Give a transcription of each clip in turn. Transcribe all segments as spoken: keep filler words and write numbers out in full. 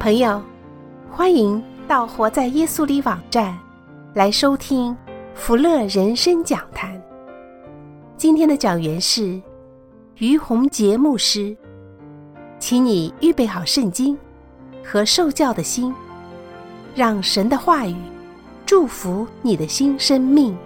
朋友，欢迎到活在耶稣里网站来收听福乐人生讲坛。今天的讲员是于洪杰牧师，请你预备好圣经和受教的心，让神的话语祝福你的新生命。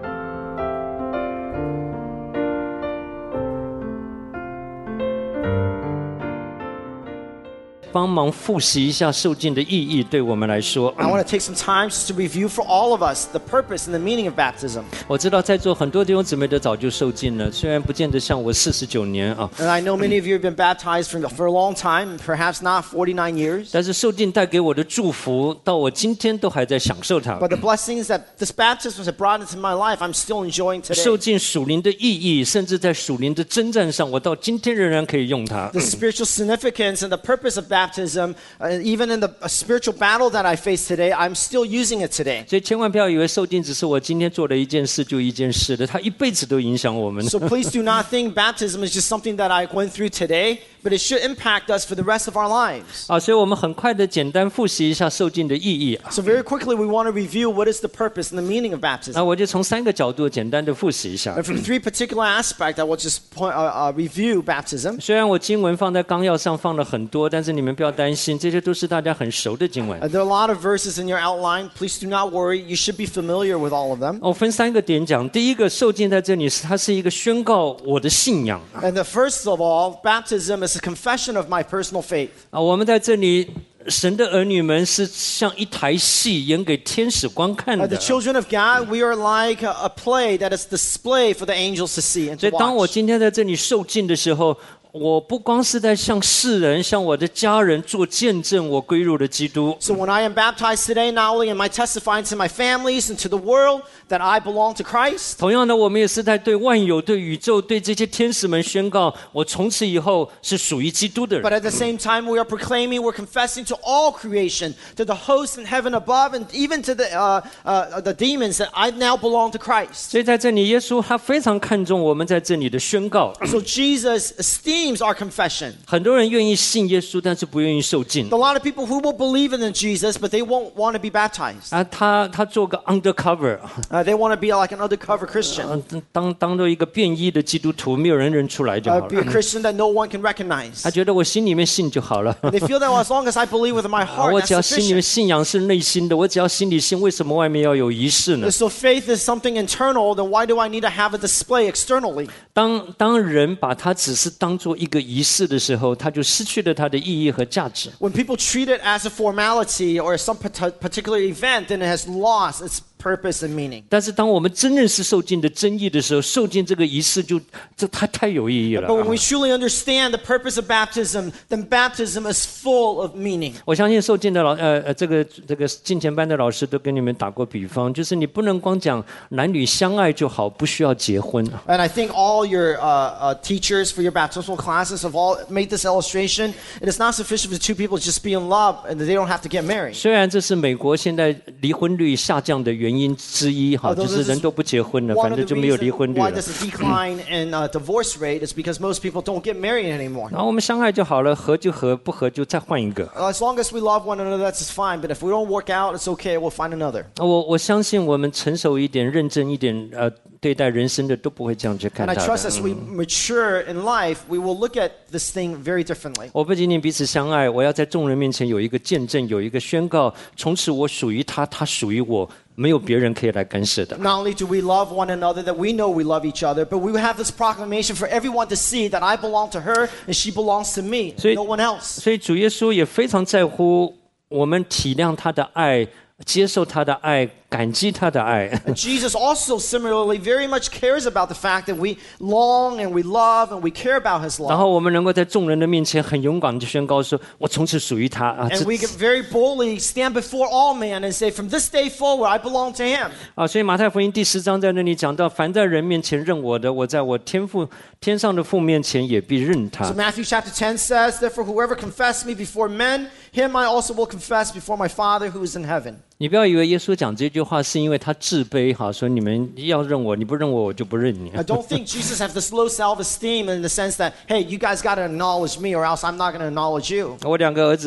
帮忙复习一下受浸的意义，对我们来说。 I want to take some time just to review for all of us the purpose and the meaning of baptism. 我知道在座很多弟兄姊妹都早就受浸了，虽然不见得像我四十九年啊。 And I know many of you have been baptized for, for a long time, perhaps not forty-nine years. 但是受浸带给我的祝福，到我今天都还在享受它。 But the blessings that this baptism has brought into my life, I'm still enjoying today. 受浸属灵的意义，甚至在属灵的征战上，我到今天仍然可以用它。 The spiritual significance and the purpose of baptism, uh, even in the uh, spiritual battle that I face today, I'm still using it today. 所以千万不要以为受浸只是我今天做了一件事就一件事的，它一辈子都影响我们。 So please do not think baptism is just something that I went through today, but it should impact us for the rest of our lives. 啊，所以我们很快的简单复习一下受浸的意义。 So very quickly, we want to review what is the purpose and the meaning of baptism. 那我就从三个角度简单的复习一下。 And from three particular aspects, I will just point, uh, uh, review baptism. 虽然我经文放在纲要上放了很多，但是你们不要担心，这些都是大家很熟的经文。 Uh, there are a lot of verses in your outline. Please do not worry. You should be familiar with all of them. 我分三个点讲。第一个，受浸在这里，它是一个宣告我的信仰。 And the first of all, baptism is a confession of my personal faith. 啊，我们在这里。神的儿女们是像一台戏演给天使观看的。 Uh, the children of God, we are like a, a play that is displayed for the angels to see and to 所以当我 watch. 今天在这里受浸的时候，我不光是在向世人、向我的家人做见证，我归入了基督。 So when I am baptized today, not only am I testifying to my families and to the world that I belong to Christ. 同样的，我们也是在对万有、对宇宙、对这些天使们宣告：我从此以后是属于基督的人。 But at the same time, we are proclaiming, we're confessing to all creation, to the hosts in heaven above, and even to the uh, uh, the demons that I now belong to Christ. 所以在这里，耶稣他非常看重我们在这里的宣告。 So Jesus esteems our confession. 很多人愿意信耶稣，但是不愿意受浸。 A lot of people who will believe in Jesus, but they won't want to be baptized. 啊，他他做个 undercover， Uh, they want to be like an undercover Christian. 呃当当做一个便衣的基督徒，没有人认出来就 Uh, 好 be a 了。 Christian that no one can recognize. 他觉得我心里面信就好了。 They feel that as long as I believe with my 啊 heart, 我 that's 只要心里面 sufficient. 信仰是内心的，我只要心里信，为什么外面要有仪式呢？ So faith is something internal, then why do I need to have a display externally? 当当人把它只是当做一个仪式的时候，它就失去了它的意义和价值。 When people treat it as a formality or some pat- particular event, then it has lost its purpose and meaning. 但是当我们真认识受浸的真意的时候，受浸这个仪式就这太太有意义了。 But when we truly understand the purpose of baptism, then baptism is full of meaning. 我相信受浸的老呃呃这个这个浸前班的老师都跟你们打过比方，就是你不能光讲男女相爱就好，不需要结婚。 And I think all your uh, uh, teachers for your baptismal classes have all made this illustration. It is not sufficient for two people to just be in love and they don't have to get married. 虽然这是美国现在离婚率下降的原因之一哈， Although 就是 this 人 is 都不结婚了， One 反 of 正 the 就没有离 reasons 婚率 why 了。 there's a decline in uh, divorce rate is because most people don't get married anymore. 然后我们相爱就好了，合就合，不合就再换一个。 Uh, as long as we love one another, that's just fine. But if we don't work out, it's okay. We'll find another. 我我相信我们成熟一点、认真一点，呃，对待人生的都不会这样去看 And I 待 trust 的。 as we mature in life, we will look at this thing very differently. 我不仅仅彼此相爱，我要在众人面前有一个见证，有一个宣告，从此我属于他，他属于我，没有别人可以来干涉的。 Not only do we love one another, that we know we love each other, but we will have this proclamation for everyone to see that I belong to her and she belongs to me, 所以 no one else. 所以主耶稣也非常在乎我们体谅他的爱，接受他的爱，感激他的爱。 And Jesus also similarly very much cares about the fact that we long and we love and we care about his 然 love. 后我们能够在众人的面前很勇敢地宣告说：“我从此属于他啊！” And 这 we can very boldly stand before all men and say, from this day forward, I belong to him. 啊，所以马太福音第十章在那里讲到：“凡在人面前认我的，我在我天父天上的父面前也必认他。” So Matthew chapter ten says, therefore whoever confesses me before men, him I also will confess before my Father who is in heaven. 你不要以为耶稣讲这句话是因为他自卑哈，说你们要认我，你不认我，我就不认你。 I don't think Jesus has this low self-esteem in the sense that, hey, you guys got to acknowledge me or else I'm not going to acknowledge you. 我两个儿子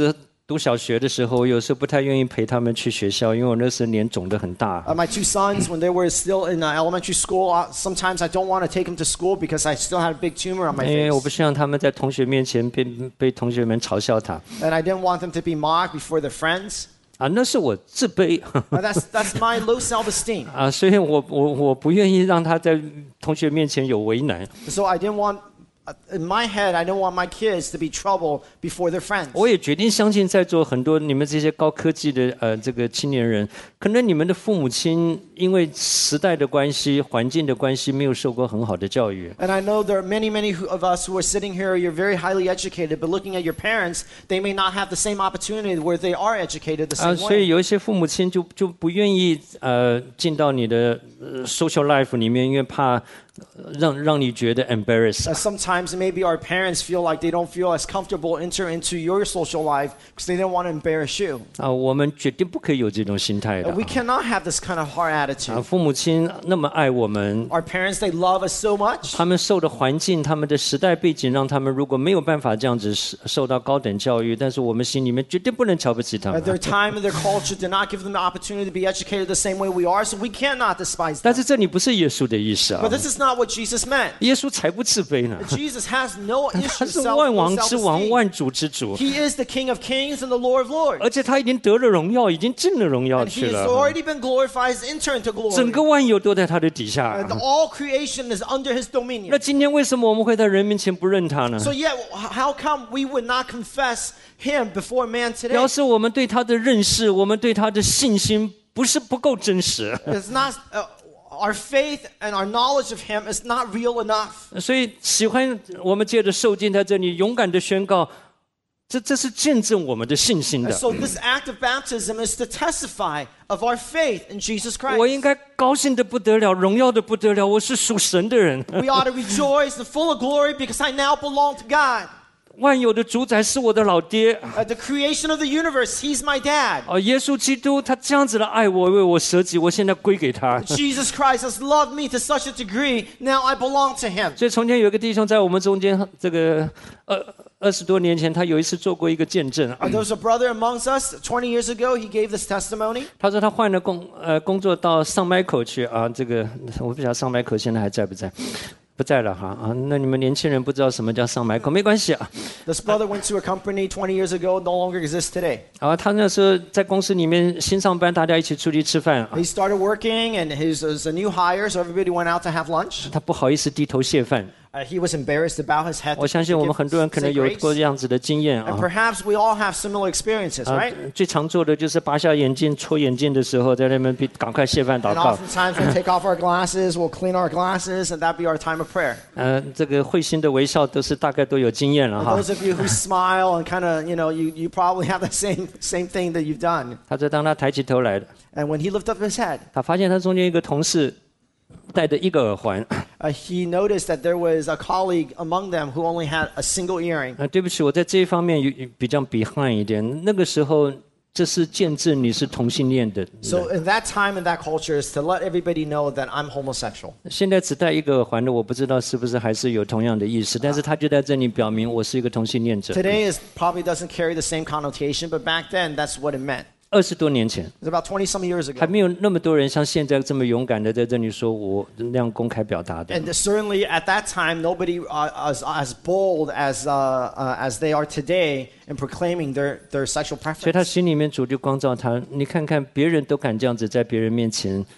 读小学的时候，我有时候不太愿意陪他们去学校，因为我那时候脸肿得很大。 Uh, my two sons, when they were still in uh, elementary school, uh, sometimes I don't want to take them to school because I still had a big tumor on my 因为我 face. 不希望他们在同学面前被被同学们嘲笑他。 And I didn't want them to be mocked before their friends. 啊，那是我自卑。 Uh, that's, that's my low self-esteem. 啊，所以我我我不愿意让他在同学面前有为难。 So I didn't want, uh, in my head, I didn't want my kids to be trouble before their friends. 我也决定相信，在座很多你们这些高科技的呃这个青年人，可能你们的父母亲因为时代的关系、环境的关系，没有受过很好的教育。 And I know there are many, many who- of us who are sitting here, you're very highly educated, but looking at your parents, they may not have the same opportunity where they are educated the 啊， same 所以 way. 有一些父母亲就就不愿意呃进到你的、呃、social life 里面，因为怕呃让让你觉得 embarrass。 Uh, sometimes maybe our parents feel like they don't feel as comfortable enter into your social life because they didn't want to embarrass you. 啊，我们决定不可以有这种心态的 Uh, we cannot have this kind of hard 啊！ attitude. 父母亲那么爱我们， Our parents, they love us so much. 他们受的环境、他们的时代背景，让他们如果没有办法这样子受受到高等教育，但是我们心里面绝对不能瞧不起他 Uh, 们。 their time and their culture did not give them the opportunity to be educated the same way we are, so we cannot despise 但 them. 是这里不是耶稣的意思啊 But！this is not what Jesus meant. 耶稣才不自卑呢， Jesus has no 他 issue 是 self 万王之王、 self-esteem. 万主之主， He is the King of Kings and the Lord of Lords. 而且他已经得了荣耀，已经进了荣耀 And 去 he has 了。 already been glorified as enter into 整 glory. 个万有都在他的底下 And。all creation is under his dominion. 那今天为什么我们会在人面前不认他呢？ So yet, how come we would not confess him before man today? 表示我们对他的认识，我们对他的信心不是不够真实。 It's not uh, our faith and our knowledge of him is not real enough. 所以喜欢我们借着受尽在这里勇敢的宣告，这这是见证我们的信心 And 的。 so this act of baptism is to testify of our faith in Jesus 我应 Christ. 该高兴的不得了，荣耀的不得了，我是属神的人。 We ought to rejoice and full of glory because I now belong to God. 万有的主宰是我的老爹。 Uh, the creation of the universe, he's my dad. 哦，耶稣基督他这样子的爱我，为我舍己，我现在归给他。 Jesus Christ has loved me to such a degree, now I belong to him. 所以从前有一个弟兄在我们中间，这个二二十多年前，他有一次做过一个见证。 Uh, there was a brother amongst us twenty years ago, he gave this testimony. 他说他换了工呃工作到上麦口去啊，这个我不晓得上麦口现在还在不在。不在了哈啊，那你们年轻人不知道什么叫上麦口，没关系啊。 This brother went to a company twenty years ago, no longer exists today. 啊，他那时候在公司里面新上班，大家一起出去吃饭啊， He started working and he was a new hire, so everybody went out to have lunch. 他不好意思低头谢饭。 Uh, he was embarrassed about his head. 我相信我们很多人可能有过这样子的经验 And 啊。 perhaps we all have similar experiences, 啊 right?， 最常做的就是拔下眼镜、搓眼镜的时候，在那边比赶快谢饭祷 And 告。 oftentimes we'll take off our glasses, we'll clean our glasses, and that be our time of prayer. 呃，这个会心的微笑都是大概都有经验了 And 哈。 those of you who smile and kind of, you know, you, you probably have the same, same thing that you've done. 他在当他抬起头来的， And when he lifted up his head, 他发现他中间一个同事戴着一个耳环。 uh, he noticed that there was a colleague among them who only had a single earring. 啊，对不起，我在这一方面有比较 behind 一点。那个时候，这是见证你是同性恋的。 So in that time and that culture is to let everybody know that I'm homosexual. 现在只戴一个耳环的，我不知道是不是还是有同样的意思，但是他就在这里表明我是一个同性恋者。 Today is probably doesn't carry the same connotation, but back then that's what it meant. 二十多年前， It was about twenty some years 还 ago. 没有那么多人像现在这么勇敢的在这里说我那样公开表达的。 And certainly at that time, nobody uh, was as bold as uh, uh, as they are today in proclaiming their, their sexual 所以他 preference. 心里面主就光照他，你看看别人都敢这样子在别人面前，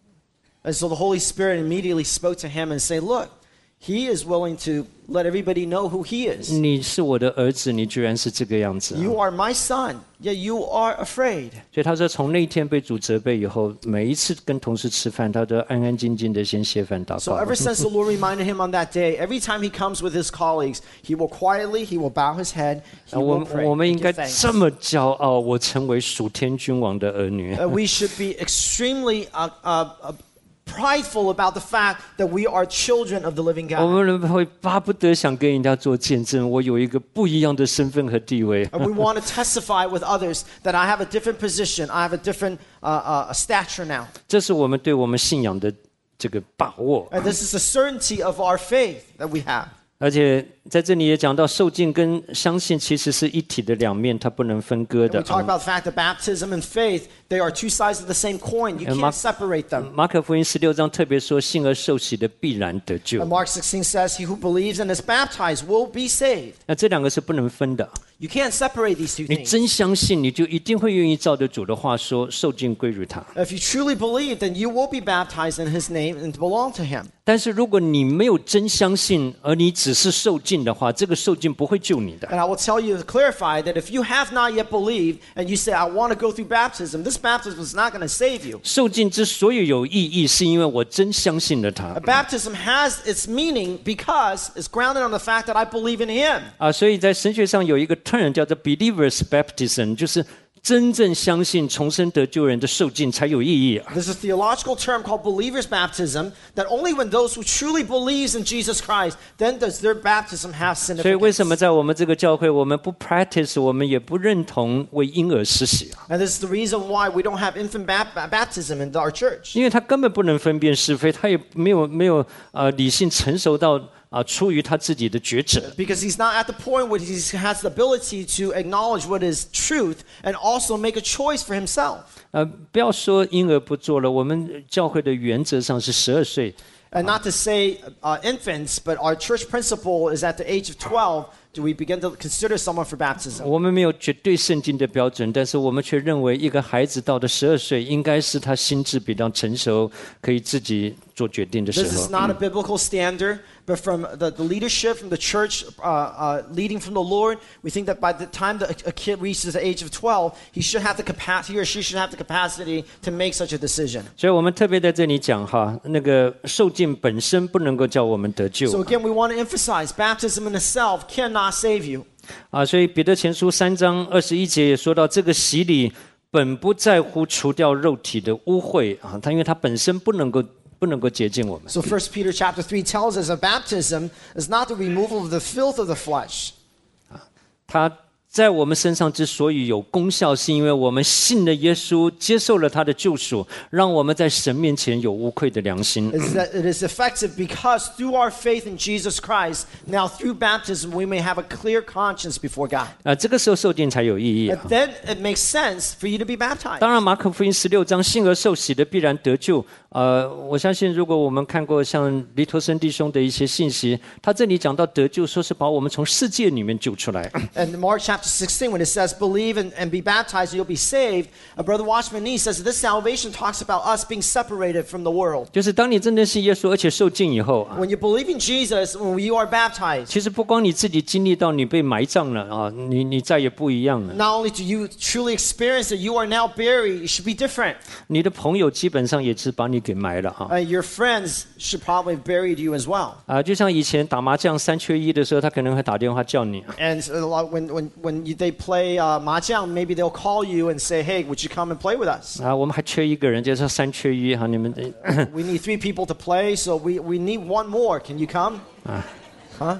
And so the Holy Spirit immediately spoke to him and said, look, he is willing to let everybody know who he is. 你是我的儿子，你居然是这个样子啊、 You are my son, yet you are afraid. 所以他说，从那一天被主责备以后，每一次跟同事吃饭，他都安安静静的先谢饭祷 So 告。 ever since the Lord reminded him on that day, every time he comes with his colleagues, he will quietly, he will bow his head, he 啊我 will pray, 我们 and 应该 give thanks. 这么骄傲，我成为属天君王的儿女。 Uh, we should be extremely uh, uh, uh, prideful about the fact that we are children of the living 我 God. 们会巴不得想跟人家做见证，我有一个不一样的身份和地位。 And we want to testify with others that I have a different position, I have a different uh, uh, stature now. 这是我们对我们信仰的这个把握。 And this is the certainty of our faith that we have. 而且在这里也讲到，受浸跟相信其实是一体的两面，它不能分割 And 的 we。talk about the fact that baptism and faith, they are two sides of the same coin. You And can't Mark- separate them. 马可福音十六章特别说，信而受洗的必然得 And 救。 Mark sixteen says, he who believes and is baptized will be saved. 那这两个是不能分的。 You can't separate these two 你 things. 真相信，你就一定会愿意照着主的话说，受浸归于他。 If you truly believe, then you will be baptized in his name and belong to him. 但是如果你没有真相信，而你只是受浸的话，这个受浸不会救你的。 And I will tell you to clarify that if you have not yet believed and you say, I want to go through baptism, this baptism is not going to save you. 受浸之所以有意义，是因为我真相信了他 A baptism has its meaning because it's grounded on the fact that I believe in him. 啊。所以在神学上有一个 term 叫做 believers baptism， 就是真正相信重生得救人的受浸才有意义啊。 There's a theological term called believer's baptism that only when those who truly believes in Jesus Christ, then does their baptism have 所以为什么 significance. 在我们这个教会，我们不 practice， 我们也不认同为婴儿施洗啊？ And this is the reason why we don't have infant bap- baptism in our church. 因为他根本不能分辨是非，他也没有没有呃理性成熟到啊、出于他自己的抉择。 Because he's not at the point where he has the ability to acknowledge what is truth and also make a choice for himself. 呃，不要说婴儿不做了，我们教会的原则上是十二岁。 And not to say uh, infants, but our church principle is at the age of twelve, do we begin to consider someone for baptism. 我们没有绝对圣经的标准，但是我们却认为一个孩子到了十二岁，应该是他心智比较成熟，可以自己做决定的时 This is 候。 not a biblical standard, but from the, the leadership, from the church, uh, uh, leading from the Lord, we think that by the time the, a kid reaches the age of twelve, he should have the capacity, he or she should have the capacity to make such a decision. 所以我们特别在这里讲哈，那个受浸本身不能够叫我们得 So 救 again, we want to emphasize baptism in itself cannot save you. 啊。所以彼得前书三章二十一节也说到，这个洗礼本不在乎除掉肉体的污秽啊，它因为它本身不能够不能够洁净我们。 So First Peter chapter three tells us that baptism is not the removal of the filth of the flesh. 它在我们身上之所以有功效，是因为我们信了耶稣，接受了他的救赎，让我们在神面前有无愧的良心。 Is that it is effective because through our faith in Jesus Christ, now through baptism, we may have a clear conscience before God. 啊，这个时候受浸才有意义啊 And。then it makes sense for you to be baptized. 当然，马可福音十六章，信而受洗的必然得救。呃，我相信，如果我们看过像黎托生弟兄的一些信息，他这里讲到得救，说是把我们从世界里面救出来。 And in Mark chapter sixteen, when it says, believe and, and be baptized and you'll be saved, uh, Brother Watchman Nee says this salvation talks about us being separated from the world. 就是当你真的信耶稣，而且受浸以后啊， When you believe in Jesus, when you are baptized, 其实不光你自己经历到你被埋葬了啊，你你再也不一样了。 not only do you truly experience that you are now buried, it should be different. 你的朋友基本上也是把你给埋了啊。 Uh, your friends should probably have buried you as well. 啊，就像以前打麻将三缺一的时候，他可能会打电话叫你。 And a lot, when, when, when you, they play uh, mahjong, maybe they'll call you and say, hey, would you come and play with us? 啊，我们还缺一个人，就是三缺一哈，你们 We need three people to play, so we, we need one more. Can you come? Huh?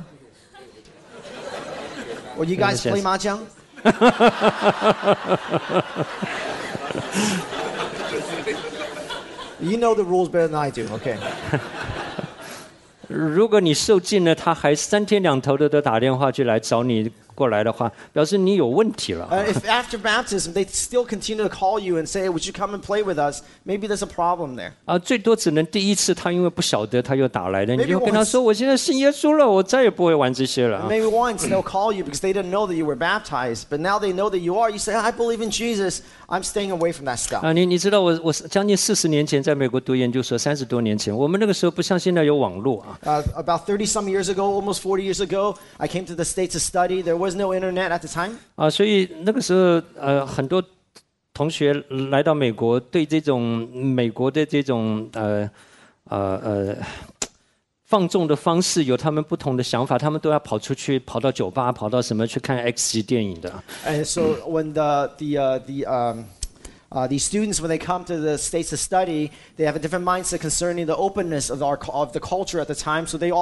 Will you guys Yes, play yes. mahjong? You know the rules better than I do. Okay. 如果你受尽了，他还三天两头的都打电话就来找你过来的话，表示你有问题了。 Uh, if after baptism they still continue to call you and say, hey, would you come and play with us? Maybe there's a problem there. 啊，最多只能第一次，他因为不晓得，他又打来了，你 Maybe 就跟他 once. 说：“我现在信耶稣了，我再也不会玩这些了。” Maybe once they'll call you because they didn't know that you were baptized, but now they know that you are. You say, I believe in Jesus. I'm staying away from that stuff. 啊，你你知道我我将近四十年前在美国读研究所，三十多年前，我们那个时候不像现在有网络啊， Uh, about thirty some years ago, almost forty years ago, I came to the States to study. There was no internet at the time. 啊，所以那个时候呃很多同学来到美国，对这种美国的这种呃呃呃放纵的方式有他们不同的想法，他们都要跑出去，跑到酒吧，跑到什么去看 X 级电影的。 And so when the, the, uh, the, um, uh, these students, when they come to the States to study, they have a different mindset concerning the openness of, our, of the culture at the time. So they all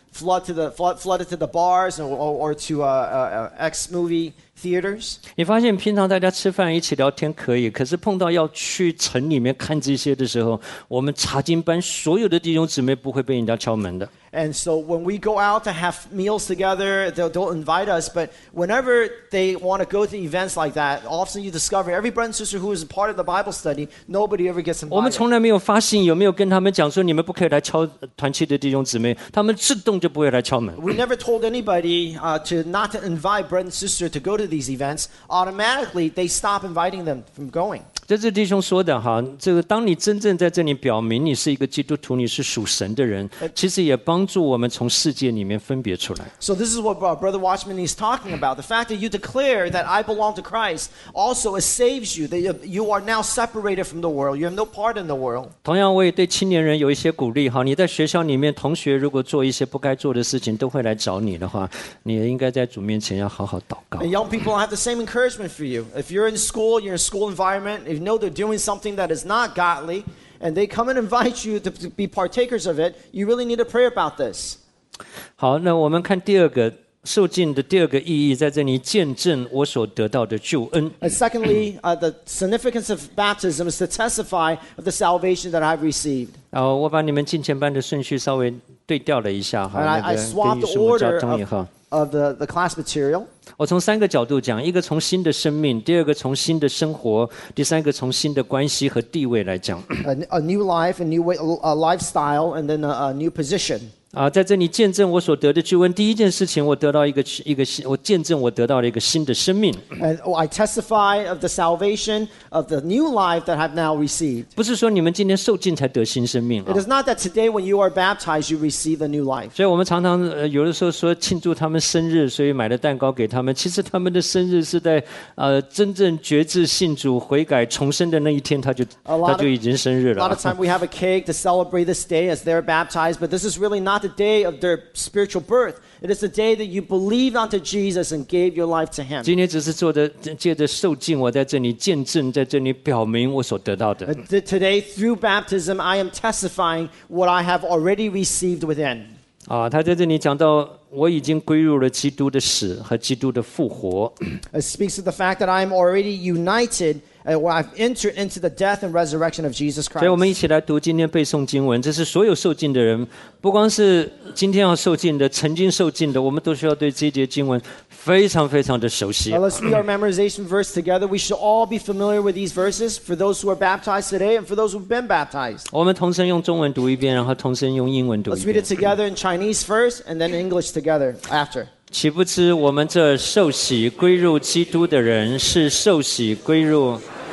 flood to the flood, flooded to the bars or, or, or to uh, uh, X movie theaters. 你发现平常大家吃饭一起聊天可以，可是碰到要去城里面看这些的时候，我们查经班所有的弟兄姊妹不会被人家敲门的。 And so when we go out to have meals together, they'll, they'll invite us. But whenever they want to go to events like that, often you discover every brother and sister who is a part of the Bible study, nobody ever gets 我们 invited. 从来没有发信，有没有跟他们讲说你们不可以来敲团契的弟兄姊妹，他们自动就不会来敲门。 We never told anybody uh, to not to invite brother and sister to go to these events. Automatically, they stop inviting them from going. 这是弟兄说的哈，这个当你真正在这里表明你是一个基督徒，你是属神的人，其实也帮助我们从世界里面分别出来。 So this is what uh, Brother Watchman is talking about. The fact that you declare that I belong to Christ also it saves you. That you, you are now separated from the world. You have no part in the world. 同样，我也对青年人有一些鼓励哈。你在学校里面，同学如果做一些不该做的事情，都会来找你的话，你也应该在主面前要好好祷告。 And young people have the same encouragement for you. If you're in school, you're in a school environment, if you know they're doing something that is not godly, and they come and invite you to, to be partakers of it, you really need to pray about this. 好，那我们看第二个受浸的第二个意义，在这里见证我所得到的救恩。 And secondly, uh, the significance of baptism is to testify of the salvation that I've received. 哦，我把你们进前班的顺序稍微对调了一下哈， And I, 那 I 个 swapped 对于 the 什么交 order 通以 of, 后。 of the, the class material. 我从三个角度讲，一个从新的生命，第二个从新的生活，第三个从新的关系和地位来讲。 A, a new life, a new way, a lifestyle, and then a, a new position. 啊，在这里见证我所得的救恩。第一件事情，我得到一个一个新，我见证我得到了一个新的生命。 And oh, I testify of the salvation of the new life that I've now received. 不是说你们今天受浸才得新生命啊 It。is not that today when you are baptized, you receive a new life. 所以我们常常呃有的时候说庆祝他们生日，所以买了蛋糕给他们。其实他们的生日是在呃真正觉知信主、悔改、重生的那一天，他就 A lot 他 of- 就已经生日 A lot 了 of。time we have a cake to celebrate this day as they're baptized, but this is really not the day of their spiritual birth. It is the day that you believed unto Jesus and gave your life to Him. 今天只是做的借着受浸，我在这里见证，在这里表明我所得到的。 But th- Today, through baptism, I am testifying what I have already received within. 啊，他在这里讲到，我已经归入了基督的死和基督的复活。 It speaks to the fact that I am already united, uh, where I've entered into the death and resurrection of Jesus 所以我们 Christ. 一起来读今天背诵经文，这是所有受浸的人，不光是今天要受浸的，曾经受浸的，我们都需要对这一节经文非常非常的熟悉 Now,。let's read our memorization verse together. We should all be familiar with these verses for those who are baptized today and for those who've been baptized. 我们同声用中文读一遍，然后同声用英文读 Let's 一 read 遍 it。together in Chinese first and then in English together after. 岂不知我们这受洗归入基督的人，是受洗归入，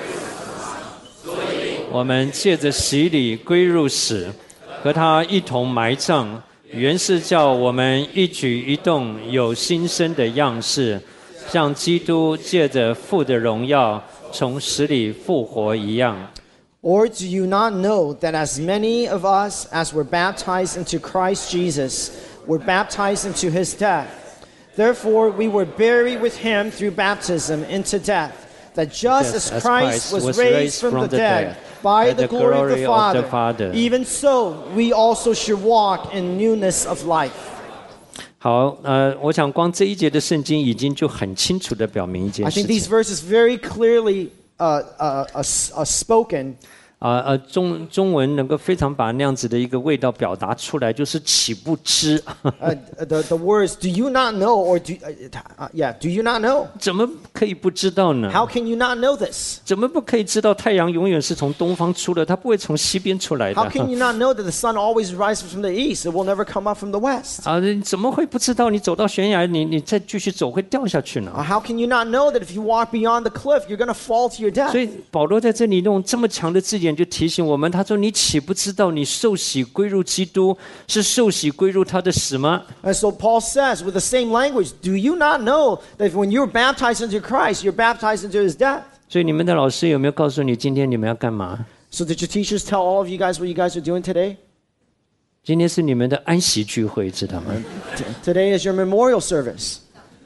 我们借着洗礼归入死，和他一同埋葬，原是叫我们一举一动有新生的样式，像基督借着父的荣耀从死里复活一样。 Or do you not know that as many of us as were baptized into Christ Jesus were baptized into his death? Therefore we were buried with him through baptism into death, that just Just as as Christ Christ was was raised raised from from the the dead dead by the glory of the Father, Father, even so we also should walk in newness of life. 好，呃，我想光这一节的圣经已经就很清楚的表明一件 I 事 think these 情。 verses very clearly uh, uh, uh, uh, spoken. 啊呃，中中文能够非常把那样子的一个味道表达出来，就是岂不知， Uh, the, the words, do you not know, or do, uh, uh, yeah, do you not know? 怎么可以不知道呢？ How can you not know this? 怎么不可以知道太阳永远是从东方出的，它不会从西边出来的？ How can you not know that the sun always rises from the east? It will never come up from the west. 啊，你怎么会不知道？你走到悬崖，你你再继续走会掉下去呢？ Uh, how can you not know that if you walk beyond the cliff, you're going to fall to your death? 所以保罗在这里用这么强的字眼，就提醒我们，他说：“你岂不知道，你受洗归入基督，是受洗归入他的死吗？” And so Paul says, with the same language, do you not know that when you're baptized into Christ, you're baptized into his death? 所以你们的老师有没有告诉你，今天你们要干嘛？ So did your teachers tell all of you guys what you guys are doing today? 今天是你们的安息聚会，知道吗？ T- today is your memorial service.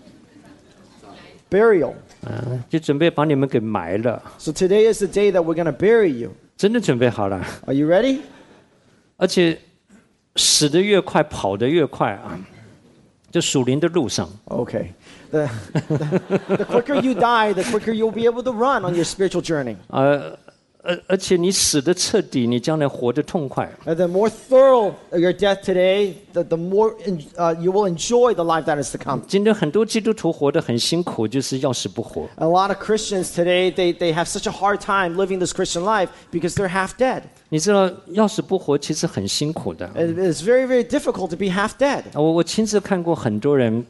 Burial. 啊，就准备把你们给埋了， So today is the day that we're going to bury you. 真的准备好了。 Are you ready? 而且死得越快，跑得越快啊！就属灵的路上。 Okay. The, the, the quicker you die, the quicker you'll be able to run on your spiritual journey. 呃，而而且你死得彻底，你将来活得痛快。 And the more thorough your death today, the, the more uh, you will enjoy the life that is to come. 今天很多基督徒活得很辛苦，就是要死不活。 A lot of Christians today, they, they have such a hard time living this Christian life because they're half dead. 你知道要死不活其实很辛苦的。 It is very, very difficult to be half dead. 我我亲自看过很多人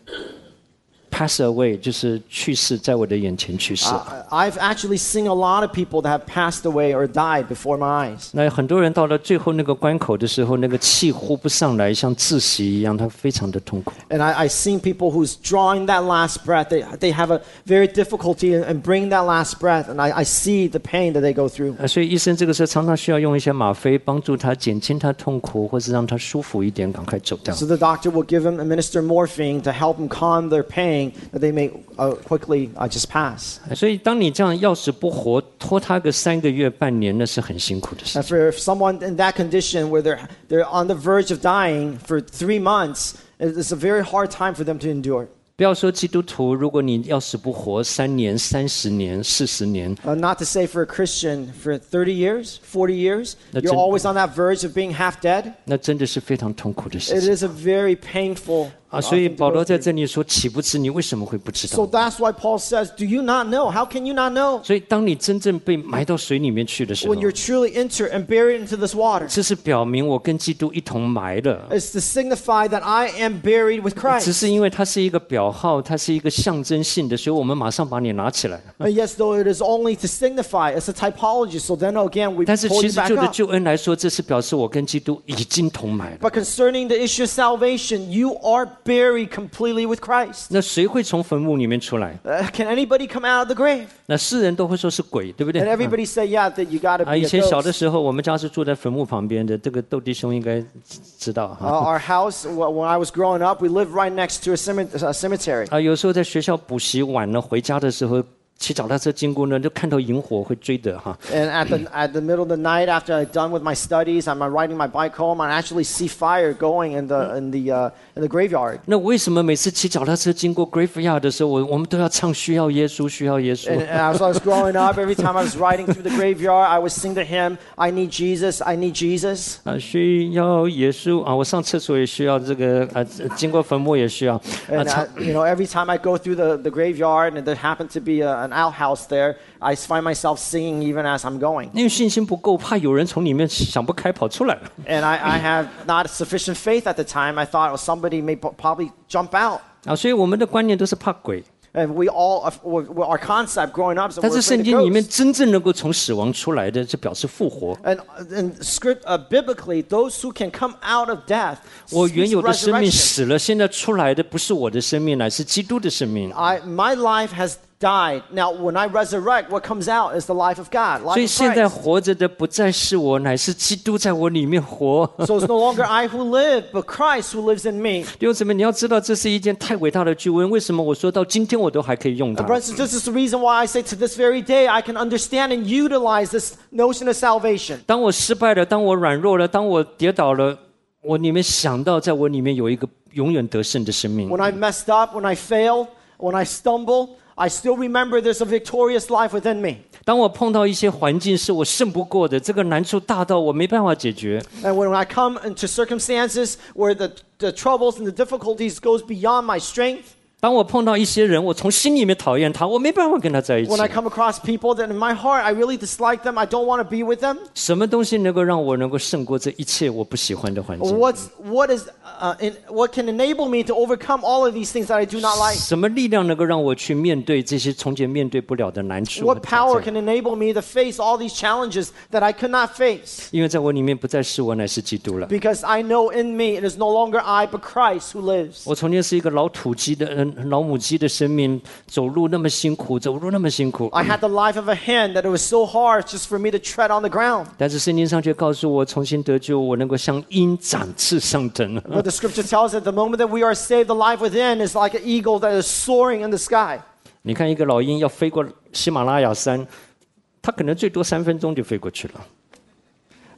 pass away， 就是去世，在我的眼前去世。 Uh, I've actually seen a lot of people that have passed away or died before my eyes. 那很多人到了最后那个关口的时候，那个气呼不上来，像窒息一样，他非常的痛苦。 And I, I've seen people who's drawing that last breath. They, they have a very difficulty in, in bringing that last breath, and I, I see the pain that they go through. 呃，所以医生这个时候常常需要用一些吗啡，帮助他减轻他痛苦，或是让他舒服一点，赶快走掉。 So the doctor will give them, administer morphine to help them calm their pain, that they may uh, quickly uh, just pass. 所以当你这样要死不活，拖他个三个月、半年，那是很辛苦的事 And。for someone in that condition where they're, they're on the verge of dying for three months, it's a very hard time for them to endure. 不要说基督徒，如果你要死不活三年、三十年、四十年， Uh, not to say for a Christian for thirty years, forty years, That's you're an- always on that verge of being half dead. 那真的是非常痛苦的事 It 情 is a very painful 啊！ uh, 所以 thing to 保 go 罗在 through. 这里说：“岂不知你为什么会不知 So 道 that's why Paul says, do you not know? How can you not know?？” 所以当你真正被埋到水里面去的时候 When，you're truly entered and buried into this water, 这是表明我跟基督一同埋了。 it's to signify that I am buried with 只 Christ. 是因为它是一个表号，它是一个象征性的，所以我们马上把你拿起来。 And yes, though it is only to signify, it's a typology. So then again, we 但是 pull 其 you 实 back 就的 up. 救恩来说，这是表示我跟基督已经同埋了。 But concerning the issue of salvation, you are buried completely with Christ. 那谁会从坟墓里面出来？ Uh, can anybody come out of the grave? 那世人都会说是鬼，对不对？ And everybody say, yeah, that you got to 啊， be 以 a 前小的 ghost. 时候，我们家是住在坟墓旁边的，这个窦弟兄应该知道 Uh, 哈。 our house, wh- when I was growing up, we lived right next to a ceme- a cemetery. 啊，有时候在学校补习晚了，回家的时候骑脚踏车经过呢，就看到萤火会追的哈。 And at the at the middle of the night, after I'm done with my studies, I'm riding my bike home. I actually see fire going in the in the uh, in the graveyard. 那为什么每次骑脚踏车经过 graveyard 的时候，我我们都要唱需要耶稣，需要耶稣 And, and as I was growing up, every time I was riding through the graveyard, I would sing the hymn, "I need Jesus, I need Jesus." 啊，需要耶稣啊！我上厕所也需要这个啊，经过坟墓也需要啊 And 唱 I, you know, every time I go through the, the graveyard, and there happened to be a, an outhouse there, I find myself singing even as I'm going. 因为信心不够，怕有人从里面想不开跑出来了。 And I, I have not sufficient faith at the time. I thought, well, somebody may po- probably jump out. 啊，所以我们的观念都是怕鬼。 And we all, uh, w- w- our concept growing up is that 但 we're 是圣 afraid 经 of 里面 ghosts. 真正能够从死亡出来的，就表示复活。 And uh, in script, uh, biblically, those who can come out of death, 我原 speaks 有的生命 resurrection. 死了，现在出来的不是我的生命，乃是基督的生命。 I, my life has died. Now, when I resurrect, what comes out is the life of God, 所 life 以 of 现在 Christ. 活着的不再是我，乃是基督在我里面活。 So it's no longer I who live, but Christ who lives in me. 弟兄姊妹，你要知道，这是一件太伟大的救恩。为什么我说到今天我都还可以用它 And？ brothers and sisters, this is the reason why I say to this very day, I can understand and utilize this notion of salvation. 当我失败了，当我软弱了，当我跌倒了，我里面想到，在我里面有一个永远得胜的生命。 When I messed up, when I fail, when I stumble, I still remember there's a victorious life within me. 当我碰到一些环境是我胜不过的，这个难处大到我没办法解决， And when I come into circumstances where the, the troubles and the difficulties goes beyond my strength, 当我碰到一些人，我从心里面讨厌他，我没办法跟他在一起 when。I come across people that in my heart I really dislike them, I don't want to be with them, 什么东西能够让我能够胜过这一切我不喜欢的环境？ what's, what, is, uh, in, what can enable me to overcome all of these things that I do not like? 什么力量能够让我去面对这些从前面对不了的难处和 What 挑 power 战？ can enable me to face all these challenges that I could not face? 因为在我里面不再是我，乃是基督了。 Because I know in me it is no longer I, but Christ who lives. 我从前是一个老土鸡的、嗯老母鸡的生命，走路那么辛苦，走路那么辛苦。 I had the life of a hen that it was so hard just for me to tread on the ground. 但是圣经上却告诉我，重新得救，我能够像鹰展翅上腾。 But the scripture tells us the moment that we are saved, the life within is like an eagle that is soaring in the sky. 你看，一个老鹰要飞过喜马拉雅山，它可能最多三分钟就飞过去了。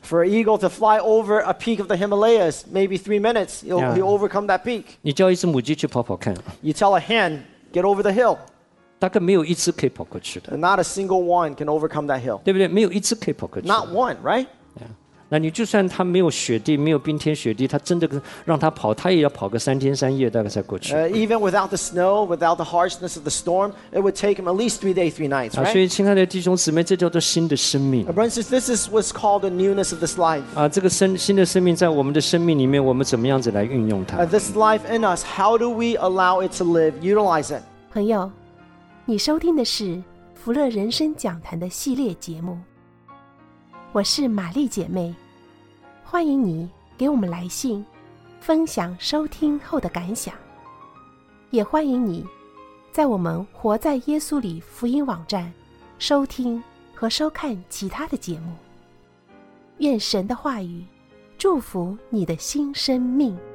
For an eagle to fly over a peak of the Himalayas, maybe three minutes, he'll, Yeah. he'll overcome that peak. 你叫一只母鸡去跑跑看， You tell a hen, get over the hill, 大概没有一只可以跑过去的， and not a single one can overcome that hill. 对不对？没有一只可以跑过去的。 Not one, right? 那你就算它没有雪地，没有冰天雪地，它真的让它跑，它也要跑个三天三夜，大概才过去。 Uh, even without the snow, without the harshness of the storm, it would take him at least three days, three nights, 啊，所 right? 以亲爱的弟兄姊妹，这叫做新的生命 Uh, brothers and sisters, this is what's called the newness of this life. 啊！这个生新的生命在我们的生命里面，我们怎么样子来运用它 Uh,？this life in us, how do we allow it to live, utilize it? 朋友，你收听的是福乐人生讲坛的系列节目，我是玛丽姐妹，欢迎你给我们来信，分享收听后的感想，也欢迎你在我们活在耶稣里福音网站收听和收看其他的节目。愿神的话语祝福你的新生命。